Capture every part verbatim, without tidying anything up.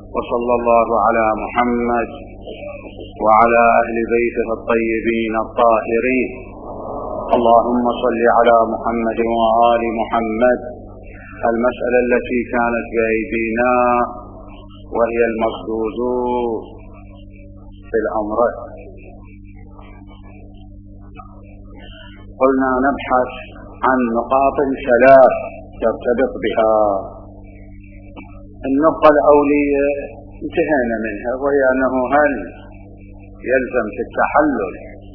وصلى الله على محمد وعلى أهل بيته الطيبين الطاهرين. اللهم صل على محمد وآل محمد. المسألة التي كانت بأيدينا وهي المصدود في الأمر، قلنا نبحث عن نقاط ثلاث ترتبط بها. النقطة الأولية انتهينا منها، وهي أنه هل يلزم في التحلل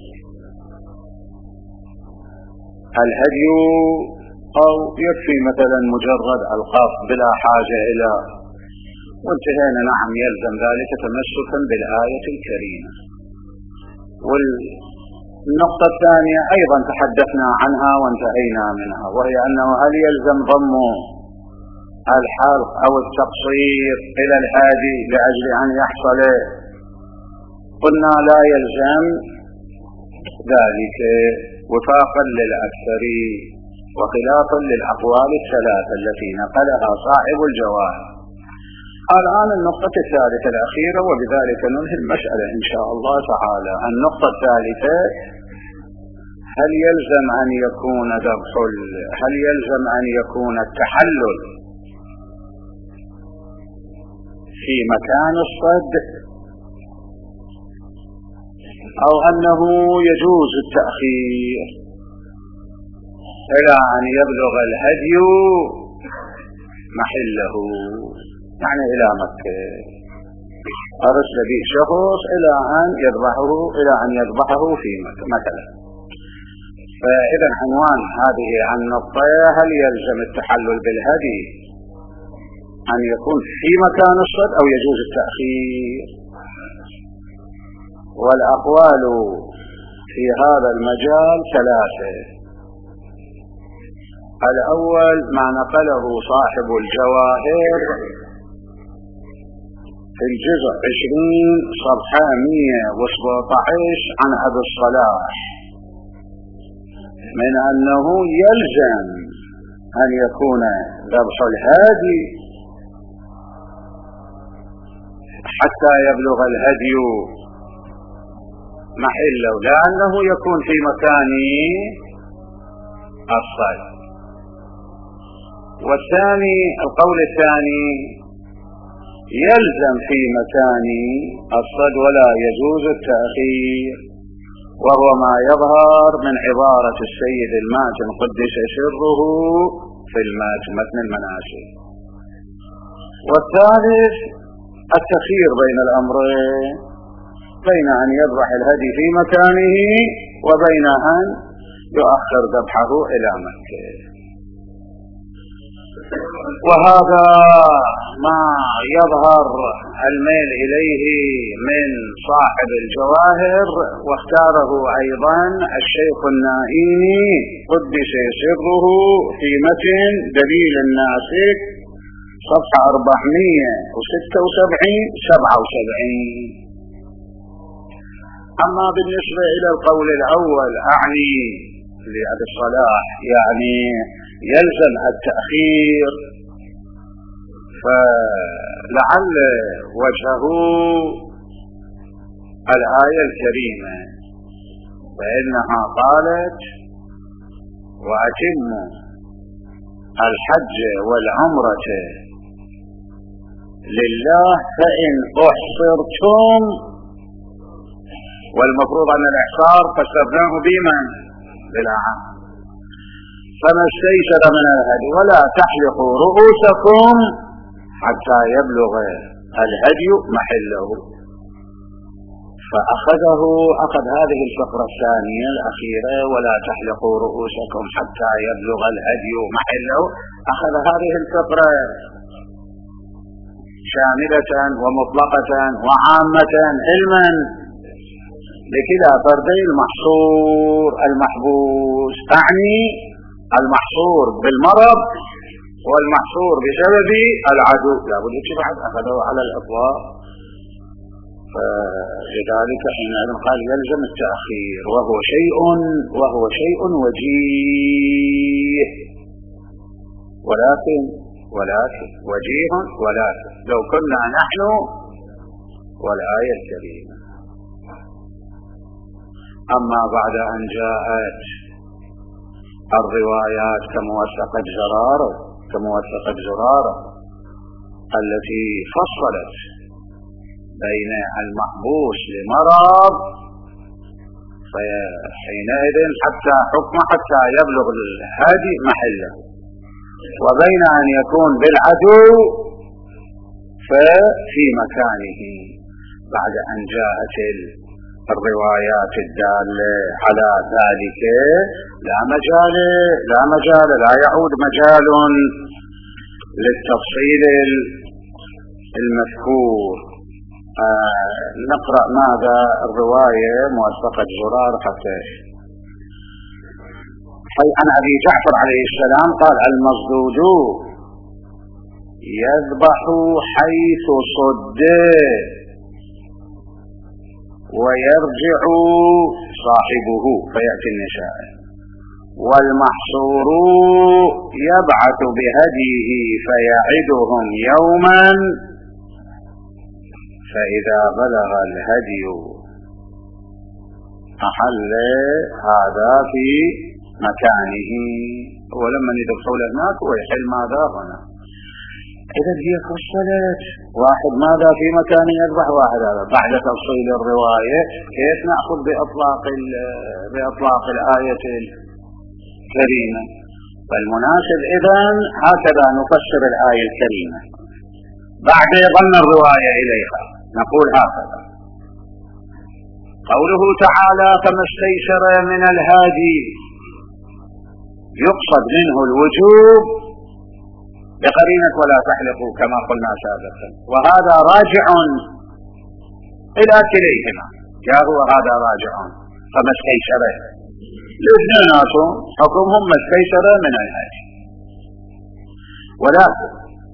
الهدي أو يكفي مثلا مجرد القصد بلا حاجة إلى، وانتهينا نعم يلزم ذلك تمسكا بالآية الكريمة. والنقطة الثانية أيضا تحدثنا عنها وانتهينا منها، وهي أنه هل يلزم ضم الحلق أو التقصير إلى الهادي لأجل أن يحصل؟ قلنا لا يلزم ذلك وفاقا للأكثر وخلافا للأقوال الثلاثة التي نقلها صاحب الجواهر. الآن النقطة الثالثة الأخيرة، وبذلك ننهي المسألة إن شاء الله تعالى. النقطة الثالثة: هل يلزم أن يكون ذبح هل يلزم أن يكون التحلل في مكان الصد، أو أنه يجوز التأخير إلى أن يبلغ الهدي محله، يعني إلى مكة، أرسل به شخص إلى أن يذبحه إلى أن يذبحه في مكة مثلا. فإذا عنوان هذه النقطة: هل يلزم التحلل بالهدي أن يكون في مكان الصد أو يجوز التأخير؟ والأقوال في هذا المجال ثلاثة. الأول ما نقله صاحب الجواهر في الجزء عشرين صفحة مئة وسبعة عشر عن أبي الصلاح، من أنه يلزم أن يكون ذبح الهادي حتى يبلغ الهدي محله، لأنه يكون في مكان الصيد. والثاني القول الثاني: يلزم في مكان الصيد ولا يجوز التأخير، وهو ما يظهر من عبارة السيد الماتن قدس سره في متن المناسك. والثالث التخيير بين الأمرين، بين أن يذبح الهدي في مكانه وبين أن يؤخر ذبحه إلى مكة. وهذا ما يظهر الميل إليه من صاحب الجواهر، واختاره أيضا الشيخ النائي قدس سره في متن دليل الناسك صفحة أربعمئة وستة وسبعين سبعة وسبعين. أما بالنسبة إلى القول الأول أعني لأبي الصلاح، يعني يلزم التأخير، فلعل وجهه الآية الكريمة، فإنها قالت: وأتموا الحج والعمرة لله فإن أحصرتم. والمفروض أن الإحصار فسرناه بمن؟ بالعام. فما استيسر من الهدي، ولا تحلقوا رؤوسكم حتى يبلغ الهدي محله. فأخذه أخذ هذه الفقرة الثانية الأخيرة: ولا تحلقوا رؤوسكم حتى يبلغ الهدي محله، أخذ هذه الفقرة شاملة ومطلقة وعامة علما لكلا فردي المحصور المحبوس، أعني المحصور بالمرض والمحصور بسبب العدو، لا بد بعد أخذه على الإطلاق. فلذلك حينئذ قال يلزم التأخير، وهو شيء وهو شيء وجيه. ولكن ولكن وجيه ولكن لو كنا نحن والآية الكريمة. أما بعد أن جاءت الروايات كموثقة زرارة كموثقة زرارة التي فصلت بين المحبوس لمرض، فحينئذ حتى حكم حتى يبلغ الهادي محله، وبين أن يكون بالعدو ففي مكانه بعد أن جاءت الروايات الدالة على ذلك لا مجال لا مجال لا يعود مجال للتفصيل المذكور. آه نقرأ ماذا الرواية موثقة زرار حتى عن أبي جعفر عليه السلام قال: المصدود يذبح حيث صد ويرجع صاحبه فيأتي النساء، والمحصور يبعث بهديه فيعدهم يوما، فإذا بلغ الهدي أحل هذا في مكانه، ولما يدخل هناك ويحل ماذا هنا. إذا هي فصلت واحد ماذا في مكانه يذبح، واحد هذا. بعد تفصيل الرواية كيف نأخذ بإطلاق بإطلاق الآية الكريمة؟ فالمناسب إذن هكذا نفسر الآية الكريمة بعد ضم الرواية إليها. نقول هكذا: قوله تعالى: فما استيسر من الهادي، يقصد منه الوجوب بقرينة ولا تحلقوا كما قلنا سابقا، وهذا راجع إلى كليهما. يا هو هذا راجع فما استيسر، الاثنين حكمهم ما استيسر من الهادي. ولكن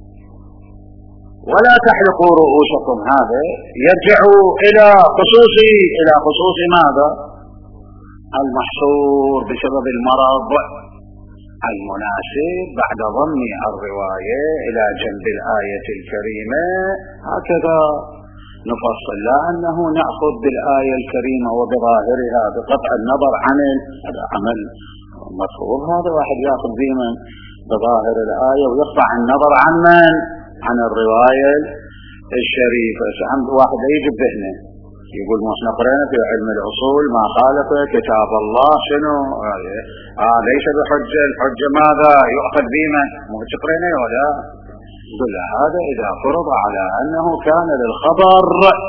ولا تحلقوا رؤوسكم، هذا يرجع إلى خصوص إلى خصوص ماذا؟ المحصور بسبب المرض. المناسب بعد ضم الرواية إلى جنب الآية الكريمة هكذا نفصل، لا أنه نأخذ بالآية الكريمة وبظاهرها بقطع النظر عن هذا عمل مفروض. هذا واحد يأخذ بمن بظاهر الآية ويقطع النظر عن من؟ عن الرواية الشريفة. عند واحد يجب هنا يقول: ما احنا قرأنا في علم الأصول ما خالف كتاب الله شنو آه ليس بحجة، الحجة ماذا يؤخذ بمن؟ مو تقرأنا ولا يقول هذا إذا فرض على أنه كان للخبر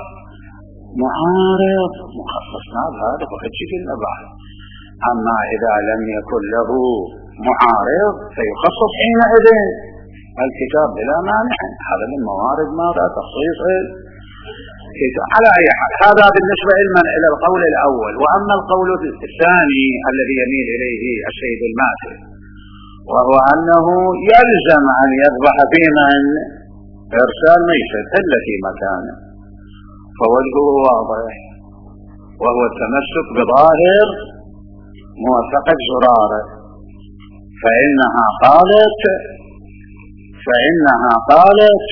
معارض مخصصنا بهذا فقد شكلنا بعد. أما إذا لم يكن له معارض فيخصص حينئذ الكتاب بلا مانع. هذا من موارد ماذا؟ تخصيص الكتاب. على أي حال هذا بالنسبة إلى القول الأول. وأما القول الثاني الذي يميل إليه السيد الماتري، وهو أنه يلزم أن يذبح في من إرسال ميتة إلا في مكانه، فوجهه واضح، وهو التمسك بظاهر موثقة زرارة، فإنها قالت فإنها قالت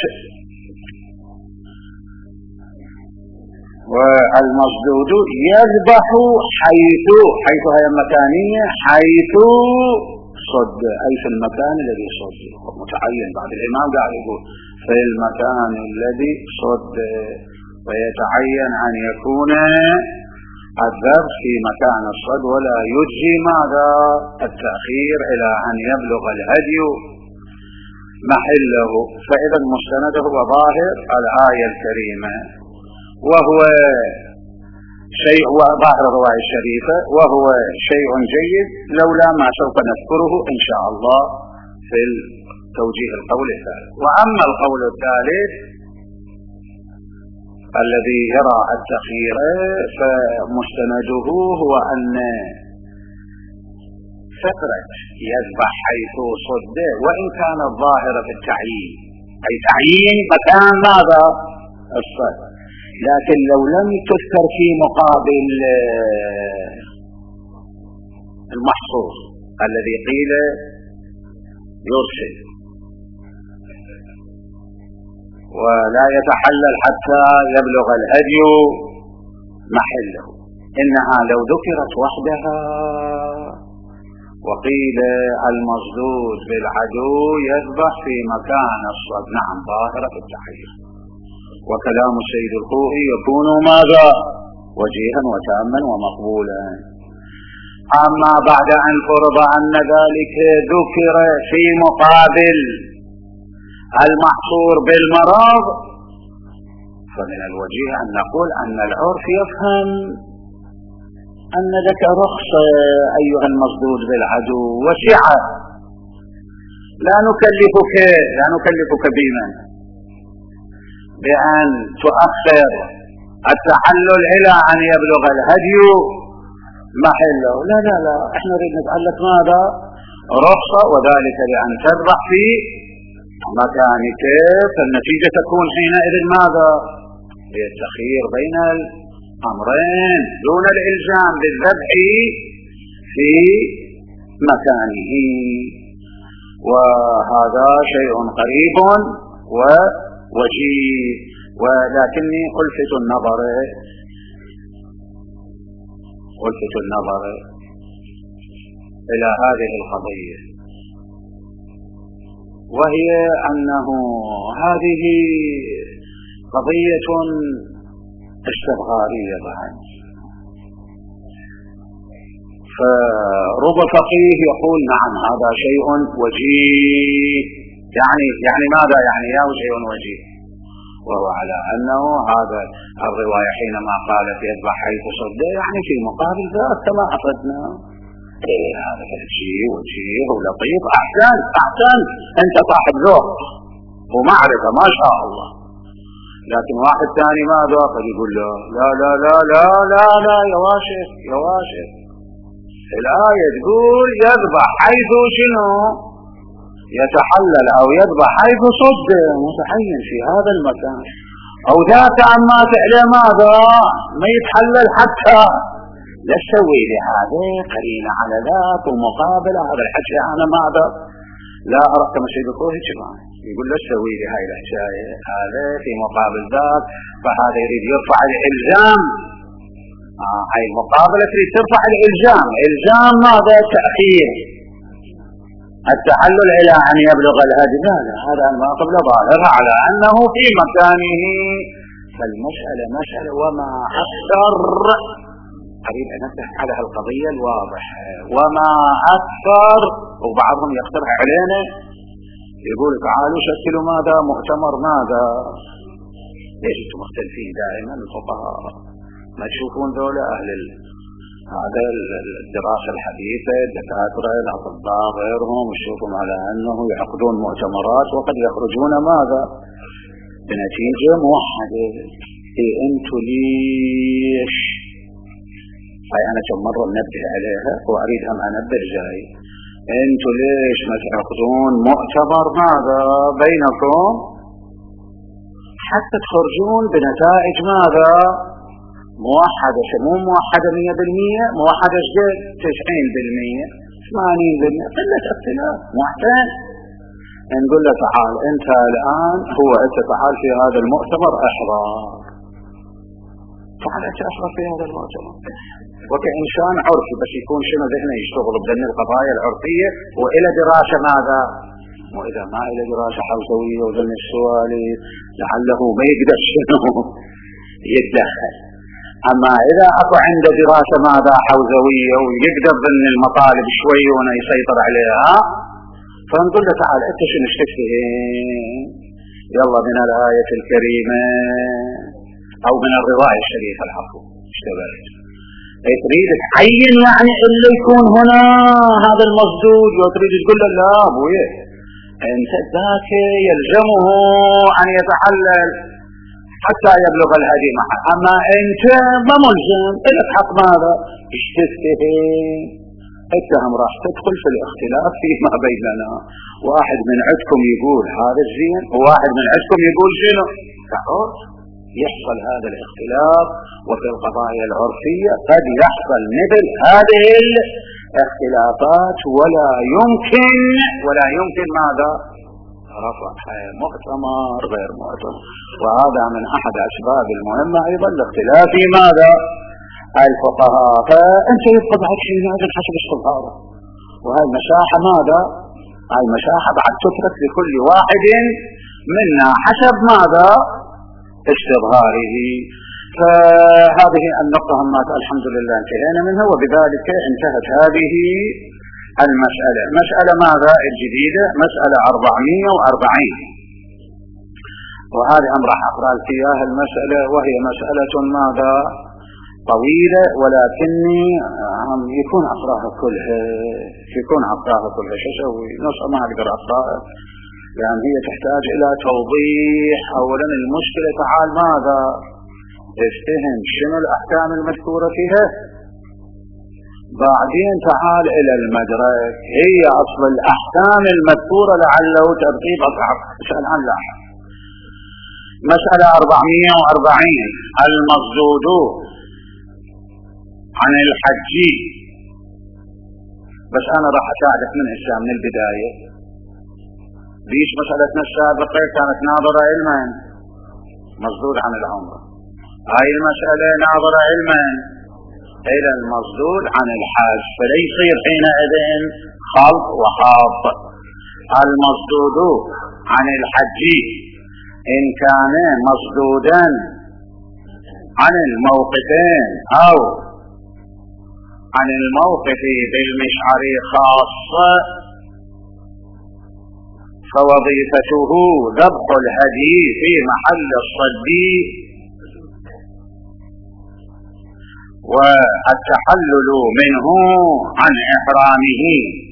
والمصدود يذبح حيث حيث هي مكانية، حيث صد، أي في المكان الذي صد، متعين. بعد الإمام قاعد يقول في المكان الذي صد، فيتعين أن يكون الذبح في مكان الصد، ولا يجزي ماذا؟ التأخير إلى أن يبلغ الهدي محله. فإذا مستنده وظاهر الآية الكريمة، وهو شيء وظاهر الرواية الشريفة، وهو شيء جيد لولا ما سوف نذكره إن شاء الله في توجيه القول الثالث. وأما القول الثالث الذي يرى التخيير فمستنده هو أن فكرة يذبح حيث صد وإن كان الظاهر في التعيين، أي تعيين مكان ماذا؟ الصد، لكن لو لم تذكر في مقابل المحصور الذي قيل يرسل، ولا يتحلل حتى يبلغ الهدي محله. إنها لو ذكرت وحدها وقيل المصدود بالعدو يذبح في مكان الصد، نعم ظاهرة التحرير، وكلام السيد الخوئي يكون ماذا؟ وجيها وتاما ومقبولا. أما بعد أن فرض أن ذلك ذكر في مقابل المحصور بالمرض، فمن الوجيه أن نقول أن العرف يفهم أن لك رخصة أيها المصدود بالعدو وسعة، لا نكلفك لا نكلفك بما بأن تؤخر التحلل إلى أن يبلغ الهدي محله، لا لا لا، احنا نريد نتعلق ماذا؟ رخصة، وذلك لأن تذبح في مكانك، فالنتيجة تكون حينئذ ماذا؟ هي التخيير بين الأمرين دون الإلزام بالذبح في مكانه. وهذا شيء قريب ووجيه، ولكني ألفت النظر ألفت النظر إلى هذه القضية، وهي أنه هذه قضية استبغارية بعد. فرب فقيه يقول نعم هذا شيء وجيه، يعني يعني ماذا يعني يا شيء وجيه؟ وهو على أنه هذا الرواية حينما قالت يذبح حيث صد، يعني في مقابل ذلك كما أفدنا إيه هذا شيء وجيه ولطيف، أحسن أحسن أنت صاحب ذوق ومعرفة ما شاء الله. لكن واحد ثاني ماذا؟ قد يقول له لا لا لا لا لا لا يا واشف يا واشف، الآية تقول يذبح حيث شنو؟ يتحلل أو يذبح حيث صد، متعين في هذا المكان، أو ذاك عما تعلم ماذا؟ ما يتحلل حتى لا تسوي لي هذا قرينة على ذاك ومقابلة، هذا الحكي أنا ماذا؟ لا أرى كما سيد الخوئي جماعة يقول لا تسوي لي هاي الحكاية، هذا في مقابل ذاك، فهذا يريد يرفع الإلزام. آه هاي المقابلة تريد ترفع الإلزام، إلزام ماذا؟ تأخير التحلل إلى أن يبلغ الهدي، لا لا، هذا ما قبل ظاهرها على أنه في مكانه. فالمسألة مسألة وما أكثر، أريد أن أفتح على القضية الواضحة، وما أكثر. وبعضهم يقترح علينا يقول تعالوا شكلوا ماذا؟ مؤتمر ماذا؟ ليش انتم مختلفين دائما الفقهاء؟ ما تشوفون ذولا أهل ال... هذا الدراسة الحديثة، الدكاترة الأطباء غيرهم، يشوفون على أنه يعقدون مؤتمرات وقد يخرجون ماذا؟ بنتيجة موحدة. إيه أنتوا ليش؟ هاي أنا كم مرة منبه عليها وأريد أن أنبه جاي، أنتوا ليش ما تعقدون مؤتمر ماذا بينكم حتى تخرجون بنتائج ماذا؟ موحدة، مو موحدة مية بالمية، موحدة جد تسعين بالمية ثمانين بالمية، قلة اختلاف محسن. نقول له تعال أنت الآن، هو أنت تعال في هذا المؤتمر أحضر، تعال أنت أحضر في هذا المؤتمر وكإنسان عرفي، بس يكون شنو ذهنه يشتغل بذن القضايا العرفية وإلى دراسة ماذا؟ وإذا ما إلى دراسة حوزوية وذن السؤالي لعله ما يقدر شنو يتدخل. أما إذا أكو عنده دراسة ماذا حوزوية ويقدر ذن المطالب شوي ونا يسيطر عليها، فنقول له تعال أنت شنو اشتكتين؟ يلا من الآية الكريمة أو من الرواية الشريفة العفو اشتغلت، تريد تعين يعني اللي يكون هنا هذا المصدود، وتريد تقول له لا أبوي أنت ذاك يلزمه أن يتحلل حتى يبلغ الهدي معه، أما أنت ما ملزم، إلك حق ماذا؟ اشتكتين، اتهم راح تدخل في الاختلاف فيما بيننا، واحد من عندكم يقول هذا الزين وواحد من عندكم يقول شنو؟ تعرف يحصل هذا الاختلاف. وفي القضايا العرفية قد يحصل مثل هذه الاختلافات، ولا يمكن ولا يمكن ماذا؟ رفع مؤتمر غير مؤتمر، وهذا من أحد أسباب المهمة أيضا لاختلاف في ماذا الفقهاء. فأنت يبقى بعد شيء نازل حسب الصغارة، وهي المساحة ماذا هاي المساحة بعد تترك لكل واحد منا حسب ماذا استظهاره. فهذه النقطة هم الحمد لله انتهينا منها، وبذلك انتهت هذه المسألة. مسألة ماذا الجديدة؟ مسألة أربعمائة وأربعين، وهذه أمر راح أقرأ فيها المسألة، وهي مسألة ماذا طويلة، ولكني يكون أقرأها كلها يكون أقرأها كلها شو أسوي؟ نص ما أقدر أقرأها، لأن يعني هي تحتاج إلى توضيح. أولا المشكلة تعال ماذا افتهم شنو الأحكام المذكورة فيها، بعدين تعال إلى المدرك هي أصل الأحكام المذكورة لعله ترتيب أصعب. الآن لاحظ مسألة أربعمائة وأربعين، المصدود عن الحج. بس أنا راح أساعدك من هسه من البداية. ليش مسألتنا السابقة كانت ناظرة علما مصدود عن العمرة، هاي المسألة ناظرة علما إلى المصدود عن الحج، فليس حينئذ خلط وخاط. المصدود عن الحج إن كان مصدودا عن الموقفين أو عن الموقف بالمشعر خاصة فوظيفته ذبح الهدي في محل الصد والتحلل منه عن إحرامه،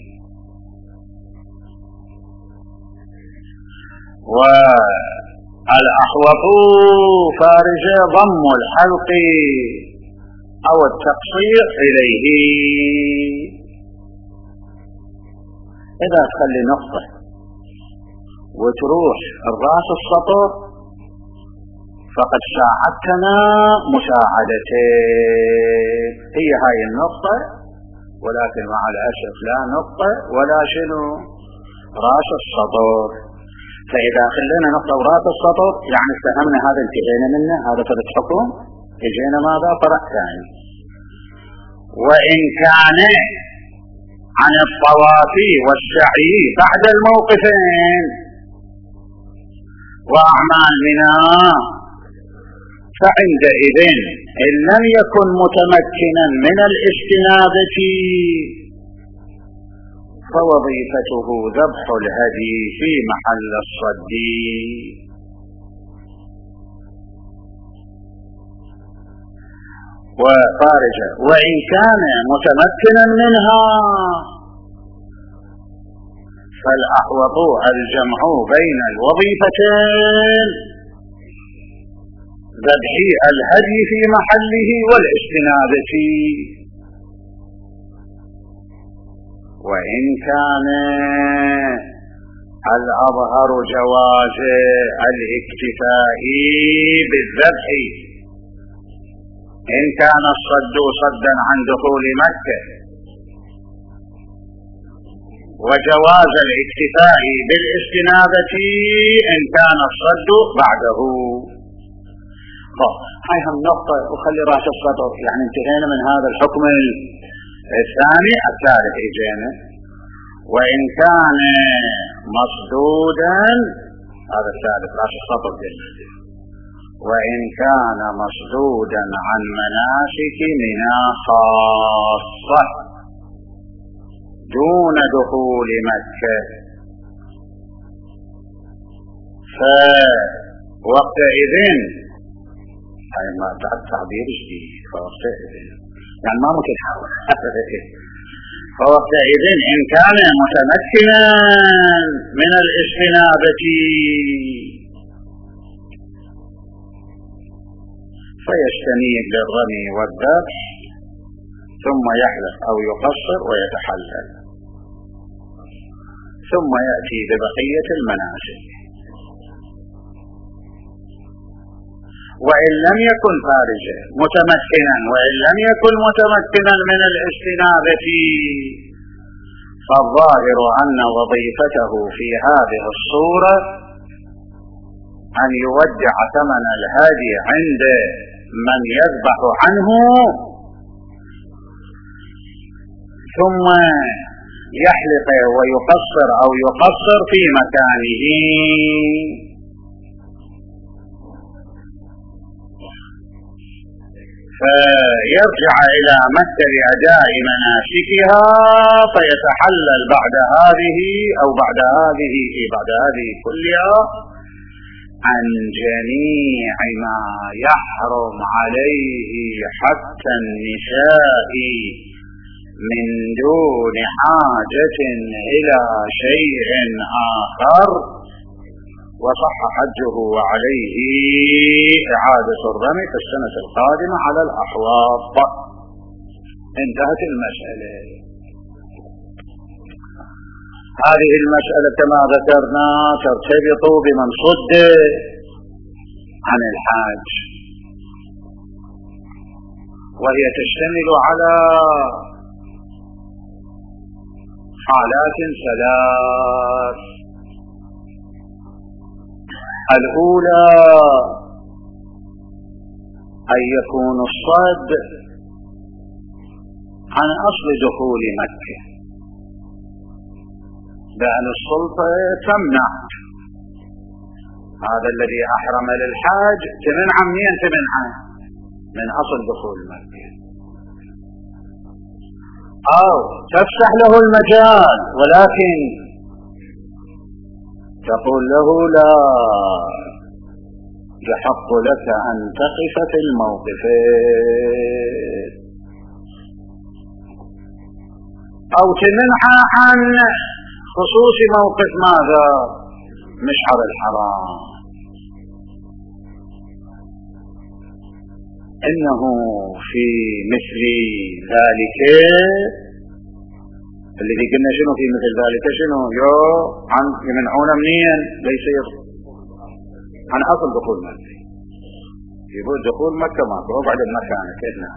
والأحوط فارج ضم الحلق أو التقصير إليه. إذا تخلي نقطة وتروح الرأس السطر فقد ساعدتنا مساعدتين. هي هاي النقطة، ولكن مع الأسف لا نقطة ولا شنو رأس السطر. فإذا خلينا نقطة ورأس السطر يعني استهمنا هذا انتهينا منه، هذا فرد حكم، اجينا ماذا فرق ثاني. وإن كان عن الطواف والسعي بعد الموقفين وأعمال منها فعندئذ إن لم يكن متمكنا من الاستنابة فوظيفته ذبح الهدي في محل الصد. وخارجه وإن كان متمكنا منها فالأحوط الجمع بين الوظيفتين ذبح الهدي في محله والاستنابة. وإن كان الأظهر جواز الاكتفاء بالذبح إن كان الصد صدا عن دخول مكة، وجواز الاكتفاء بالاستنابة إن كان الصد بعده. هاي هم نقطة، وخلي راس السطر يعني انتهينا من هذا الحكم الثاني. الثالث اجينا وإن كان مصدودا، هذا الثالث راس السطر جدا. وإن كان مصدودا عن مناسك منى خاصة دون دخول مكة فوقتئذ، هاي ما تعبير جديد، فوقتئذ يعني ما ممكن حاول فوقتئذ إن كان متمكنا من الاستنابة فيستنيب للرمي والذبح ثم يحلق أو يقصر ويتحلل ثم يأتي ببقية المناسك. وإن لم يكن خارجا متمكنا وإن لم يكن متمكنا من الاستنابة فالظاهر أن وظيفته في هذه الصورة أن يودع ثمن الهدي عند من يذبح عنه، ثم يحلق ويقصر أو يقصر في مكانه، فيرجع إلى مكتب أداء مناسكها فيتحلل بعد هذه أو بعد هذه بعد هذه كلها عن جميع ما يحرم عليه حتى النساء من دون حاجة إلى شيء آخر، وصح حجه وعليه إعادة الرمي في السنة القادمة على الأحواض. انتهت المسألة. هذه المسألة كما ذكرنا ترتبط بمن صد عن الحاج، وهي تشتمل على حالات ثلاث. الأولى أن يكون الصد عن أصل دخول مكة، لأن السلطة تمنع هذا الذي أحرم للحاج تمنع منين؟ تمنع من أصل دخول مكة، أو تفتح له المجال ولكن تقول له لا يحق لك أن تقف في الموقفين، أو تمنع عن خصوص موقف ماذا؟ مشعر الحرام. إنه في مثل ذلك الذي قلنا شنو في مثل ذلك شنو يو عن يمنعون منين ليصير عن أصل دخول مكة، يقول دخول مكة ما هو بعد المكان كذا،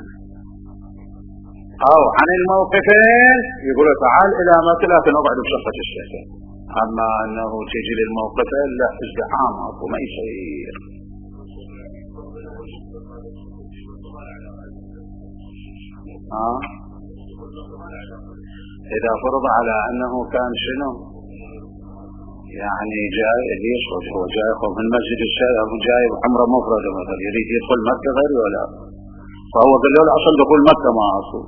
أو عن الموقفين يقولوا تعال إلى مكة لكن أبعد بشقة الشيخ، أما أنه تجي للموقفين لا ازدحام وما يصير. آه. إذا فرض على أنه كان شنو يعني جاي ليش هو جاي من مسجد الشيخ أو جاي عمره مفردة مثلا يريد يدخل مكة غير ولا، فهو قال له الأصل دخول مكة ما أصل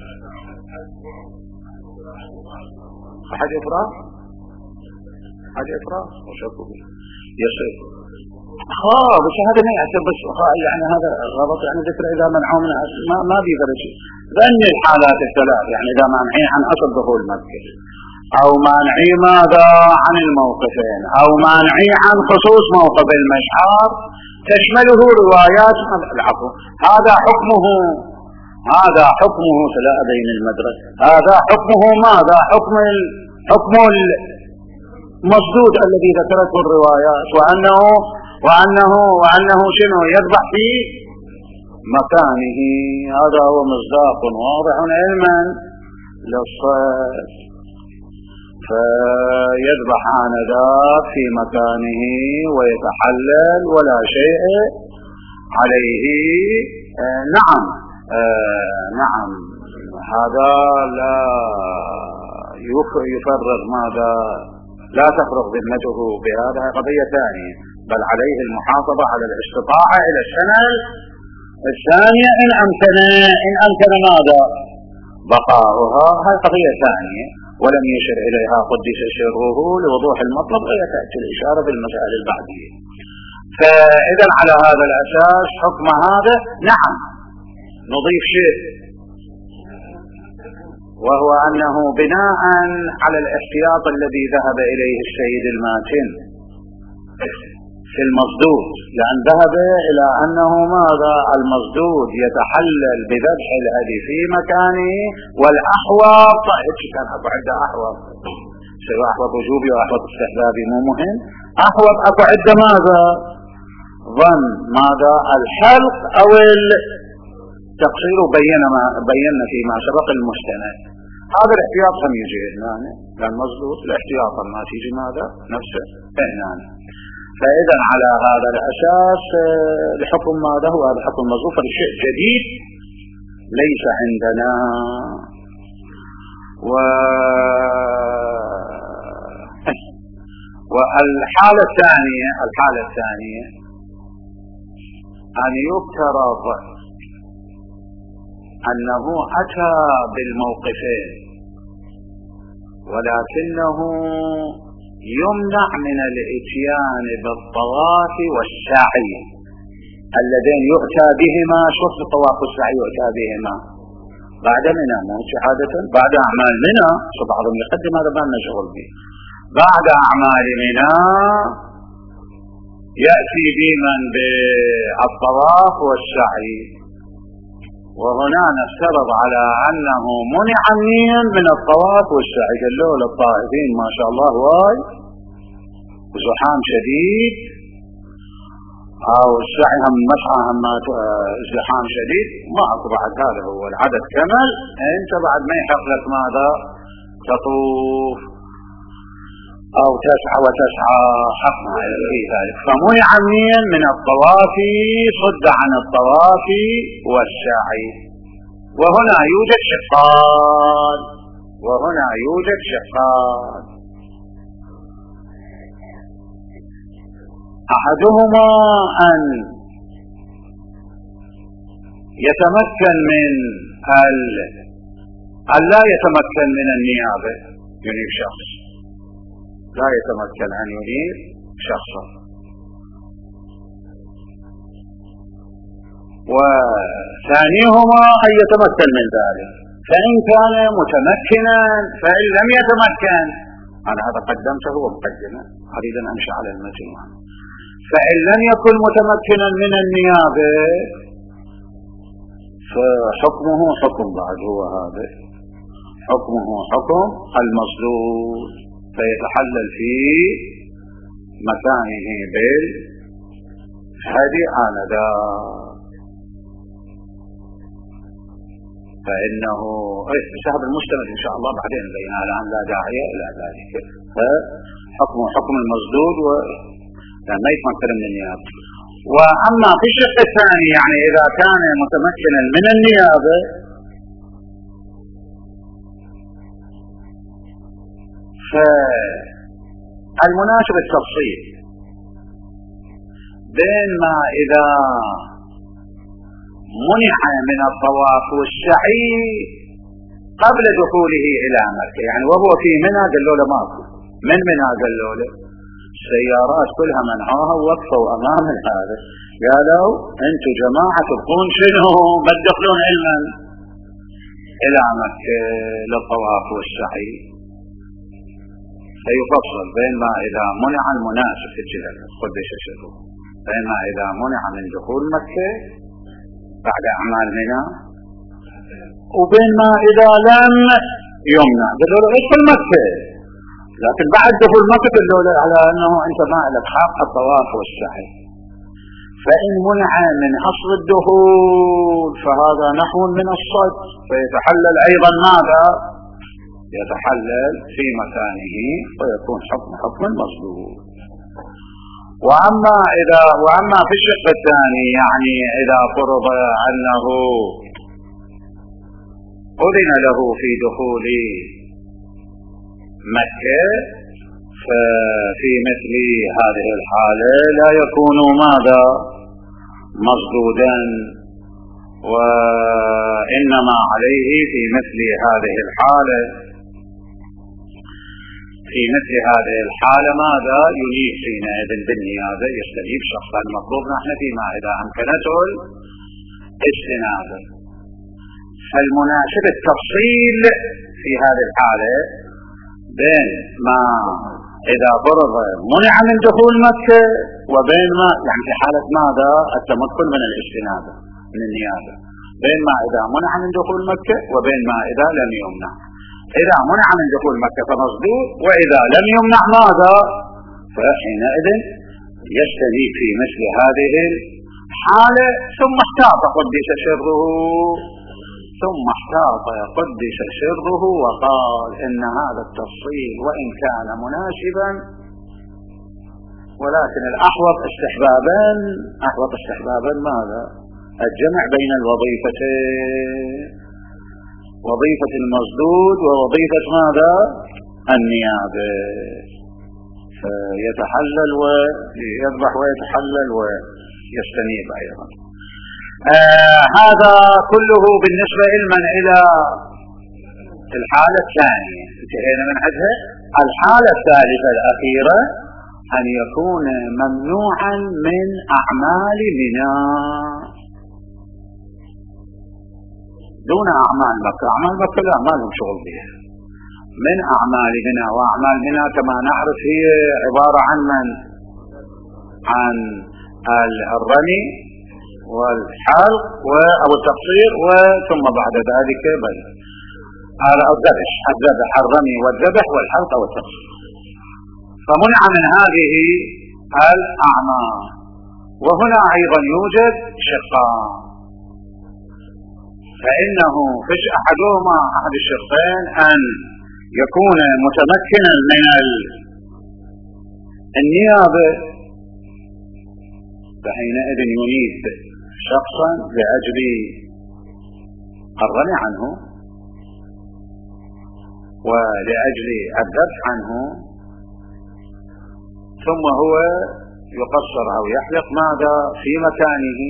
حاجة إفراط حاجة إفراط وشكو يصير ها بس هذا ما يعتبر بس يعني هذا غلط يعني ذكر إذا منعوا من ما ما بيقدر شيء. ذني الحالات الثلاث يعني إذا مانعين عن أصل دخول مكة، أو مانعي ماذا عن الموقفين، أو مانعي عن خصوص موقف المشعر، تشمله روايات العفو. هذا حكمه هذا حكمه سلاء بين المدرسة، هذا حكمه ماذا؟ حكم حكم المصدود الذي ذكرته الروايات، وأنه وأنه وأنه شنو يذبح في مكانه. هذا هو مصداق واضح علما للصيد، فيذبح آنذاك في مكانه ويتحلل ولا شيء عليه. آه نعم آه نعم هذا لا يفرغ ماذا لا تفرغ ذمته بهذا قضية ثانية، بل عليه المحافظة على الاستطاعة إلى السنة الثانية إن أمكن إن أمكن ماذا بقاؤها، هذه قضية ثانية ولم يشر إليها قدس سره لوضوح المطلب، ويتأتي الإشارة بالمسائل البعدية. فإذا على هذا الأساس حكم هذا نعم نضيف شيء، وهو أنه بناء على الاحتياط الذي ذهب إليه السيد الماتن في المصدود، لأن ذهب إلى أنه ماذا المصدود يتحلل بذبح الهدي في مكانه، والأحوط كان أكو عدة أحوط سواء أحوط وجوبي وأحوط استحبابي مو مهم، أحوط أكو عدة ماذا ظن ماذا الحلق أو التقصير، بينا ما بينا فيما سبق المستند هذا الاحتياط هم يجي هنا، لأن مضبوط الاحتياط ما تيجي ماذا نفسه هنا. فإذا على هذا الأساس الحكم ماذا هو هذا الحكم مضبوط، فالشيء جديد ليس عندنا. و والحالة الثانية الحالة الثانية أن يفترض أنه أتى بالموقفين ولكنه يمنع من الاتيان بالطواف والسعي اللذين يؤتى بهما. شوف الطواف والسعي يؤتى بهما بعد منى، مو عادة بعد أعمال منى، بعضهم يقدم هذا ما نشغل به. بعد أعمال منى يأتي بمن بالطواف والسعي، وهنا نفترض على أنه منع من الطواف والسعي. قال له للطائفين ما شاء الله واي وزحام شديد، أو السعي هم مسعى هم ازدحام شديد، ما أكو بعد هذا هو العدد كمل، أنت بعد ما يحق لك ماذا تطوف أو تسعى وتسعى حقنا في ذلك. فمنع من الطواف صد عن الطواف والسعي. وهنا يوجد شقان وهنا يوجد شقان أحدهما أن يتمكن من ال... أن لا يتمكن من النيابة، ينيب شخص لا يتمكن أن ينيب شخصا. وثانيهما أن يتمكن من ذلك، فإن كان متمكنا فإن لم يتمكن، أنا هذا قدمته ومقدمه أريد أن أمشي على المجموعة، فإن لم يكن متمكنا من النيابة فحكمه حكم بعد هو هذا حكمه حكم المصدور، فيتحلل في مكانه بالهدي آنذا، فإنه سهب المجتمع إن شاء الله بعدين بينها، الآن لا داعي إلى ذلك. فحكمه حكم المصدور و ما يتمكن من النيابة. وأما في الشق الثاني يعني إذا كان متمكنا من النيابة فالمناسب التفصيل بين ما إذا منع من الطواف والسعي قبل دخوله إلى مكة، يعني وهو في منى قالوا له ماكو، من منى قالوا له السيارات كلها منعوها ووقفوا أمام هذا، قالوا أنتم جماعة تبقون شنو ما تدخلون علما إلى مكة للطواف والسعي. فيفصل بين ما إذا منع المناسب في الجهة خذ بشاشته، بين ما إذا منع من دخول مكة بعد أعمال منى، وبين ما إذا لم يمنع قالوا له ادخل مكة، لكن بعد دخول مكة قالوا له على أنه أنت ما لك حق الطواف والسعي. فإن منع من أصل الدخول فهذا نحو من الصد، فيتحلل أيضا ماذا يتحلل في مكانه ويكون حكم حكم المصدور. وأما إذا وأما في الشق الثاني يعني إذا فرض أنه أذن له في دخول مكة، ففي مثل هذه الحالة لا يكون ماذا مصدودا، وإنما عليه في مثل هذه الحالة في مثل هذه الحالة ماذا ينيب حينئذ بالنيابة، يستجيب شخصا المطلوب نحن فيما إذا أمكنته الاستنابة. فالمناسب التفصيل في هذه الحالة بين ما إذا فرض منع من دخول مكة وبين ما يعني في حالة ماذا التمكن من الاستنابة من النيابة، بين ما إذا منع من دخول مكة وبين ما إذا لم يمنع. إذا منع من دخول مكة فمصدور، وإذا لم يمنع ماذا فحينئذ يستجيب في مثل هذه الحالة. ثم احتاط قدس سره ثم احتاط قدس سره وقال إن هذا التفصيل وإن كان مناسبا ولكن الأحوط استحبابا أحوط استحبابا ماذا؟ الجمع بين الوظيفتين، وظيفة المصدود ووظيفة ماذا؟ النيابة، فيتحلل ويذبح ويتحلل ويستنيب أيضا. آه هذا كله بالنسبة لمن إلى الحالة الثانية انتهينا من عندها. الحالة الثالثة الأخيرة أن يكون ممنوعا من أعمال منى دون أعمال مكة. أعمال مكة لا ما لهم شغل بها. من أعمال منى، وأعمال منى كما نعرف هي عبارة عن من؟ عن الرمي والحلق أو التقصير وثم بعد ذلك بل الذبح الذبح الرمي والذبح والحلق أو التقصير. فمنع من هذه الأعمال. وهنا أيضا يوجد شقان، فإنه فش أحدهما أحد الشقين أن يكون متمكنا من النيابة، فحينئذ يريد شخصا لأجل الرمي عنه ولأجل الذبح عنه، ثم هو يقصر أو يحلق ماذا في مكانه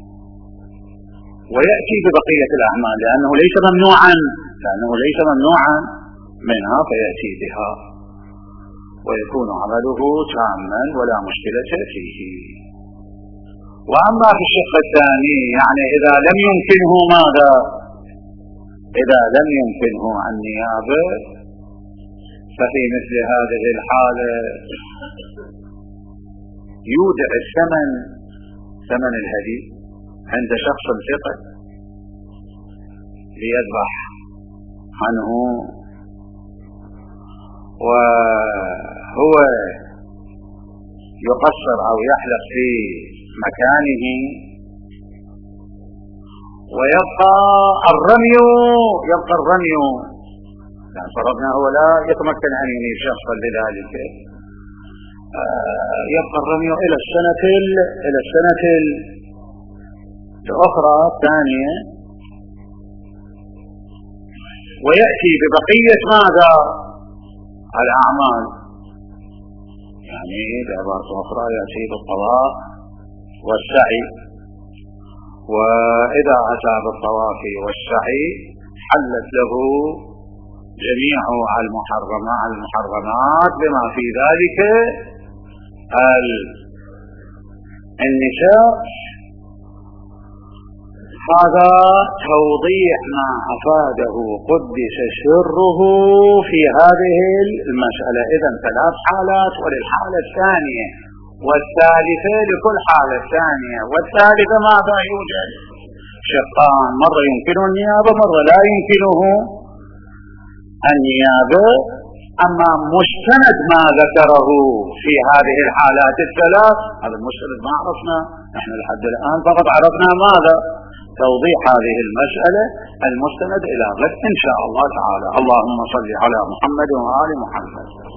ويأتي ببقية الأعمال لأنه ليس ممنوعا لأنه ليس ممنوعا منها، فيأتي بها ويكون عمله تاما ولا مشكلة فيه. وأما في الشق الثاني يعني إذا لم يمكنه ماذا؟ إذا لم يمكنه النيابة، ففي مثل هذه الحالة يودع الثمن ثمن الهدي عند شخص ثقة ليذبح عنه، وهو يقصر أو يحلق في مكانه ويبقى الرمي يبقى الرمي يعني فرضنا هو لا يتمكن أن ينيب شخصا لذلك، يبقى الرمي إلى السنة إلى السنة الأخرى الثانية، ويأتي ببقية ماذا؟ الأعمال. يعني بعبارة أخرى يأتي بالطواف والسعي، وإذا أتى بالطواف والسعي حلت له جميع المحرمات المحرمات بما في ذلك النساء. هذا توضيح ما أفاده قدس سره في هذه المسألة. إذن ثلاث حالات، وللحالة الثانية والثالثة لكل حالة ثانية والثالثة ماذا يوجد؟ شقان، مرة يمكنه النيابة مرة لا يمكنه النيابة. أما مستند ما ذكره في هذه الحالات الثلاث هذا المستند ما عرفنا نحن لحد الآن، فقط عرفنا ماذا؟ توضيح هذه المسألة. المستند إلى غد إن شاء الله تعالى. اللهم صل على محمد وآل محمد.